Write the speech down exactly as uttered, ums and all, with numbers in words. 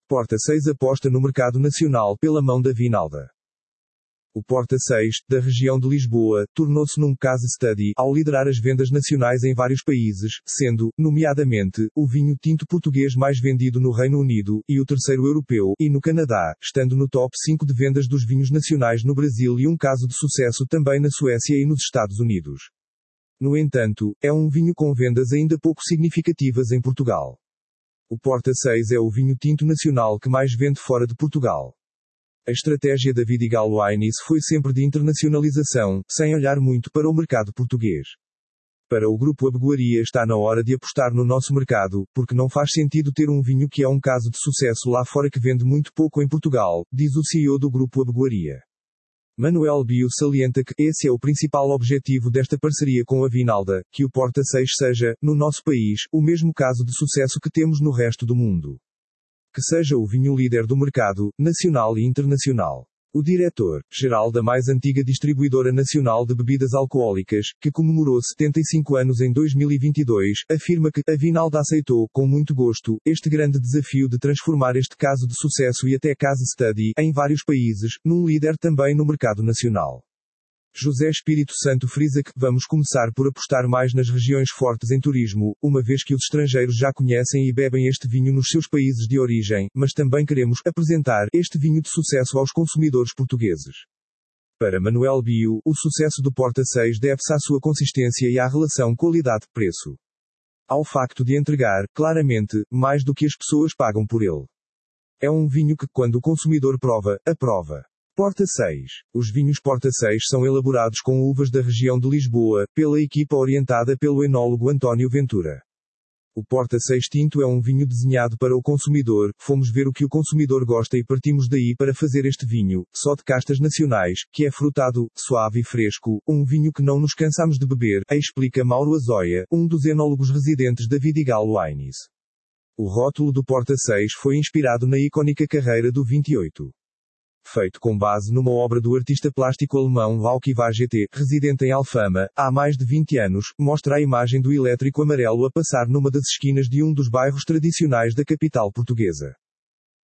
Porta seis aposta no mercado nacional pela mão da Vinalda. O Porta seis, da região de Lisboa, tornou-se num case study ao liderar as vendas nacionais em vários países, sendo, nomeadamente, o vinho tinto português mais vendido no Reino Unido, e o terceiro europeu, e no Canadá, estando no top cinco de vendas dos vinhos nacionais no Brasil e um caso de sucesso também na Suécia e nos Estados Unidos. No entanto, é um vinho com vendas ainda pouco significativas em Portugal. O Porta seis é o vinho tinto nacional que mais vende fora de Portugal. A estratégia da Vidigal Wines foi sempre de internacionalização, sem olhar muito para o mercado português. Para o Grupo Abegoaria está na hora de apostar no nosso mercado, porque não faz sentido ter um vinho que é um caso de sucesso lá fora que vende muito pouco em Portugal, diz o C E O do Grupo Abegoaria. Manuel Bio salienta que esse é o principal objetivo desta parceria com a Vinalda, que o Porta seis seja, no nosso país, o mesmo caso de sucesso que temos no resto do mundo. Que seja o vinho líder do mercado, nacional e internacional. O diretor-geral da mais antiga distribuidora nacional de bebidas alcoólicas, que comemorou setenta e cinco anos em dois mil e vinte e dois, afirma que a Vinalda aceitou, com muito gosto, este grande desafio de transformar este caso de sucesso e até case study, em vários países, num líder também no mercado nacional. José Espírito Santo frisa que vamos começar por apostar mais nas regiões fortes em turismo, uma vez que os estrangeiros já conhecem e bebem este vinho nos seus países de origem, mas também queremos apresentar este vinho de sucesso aos consumidores portugueses. Para Manuel Bio, o sucesso do Porta seis deve-se à sua consistência e à relação qualidade-preço. Ao facto de entregar, claramente, mais do que as pessoas pagam por ele. É um vinho que, quando o consumidor prova, aprova. Porta seis. Os vinhos Porta seis são elaborados com uvas da região de Lisboa, pela equipa orientada pelo enólogo António Ventura. O Porta seis Tinto é um vinho desenhado para o consumidor, fomos ver o que o consumidor gosta e partimos daí para fazer este vinho, só de castas nacionais, que é frutado, suave e fresco, um vinho que não nos cansamos de beber, explica Mauro Azoia, um dos enólogos residentes da Vidigal Wines. O rótulo do Porta seis foi inspirado na icônica carreira do vinte e oito. Feito com base numa obra do artista plástico alemão Wauke Vagt, residente em Alfama, há mais de vinte anos, mostra a imagem do elétrico amarelo a passar numa das esquinas de um dos bairros tradicionais da capital portuguesa.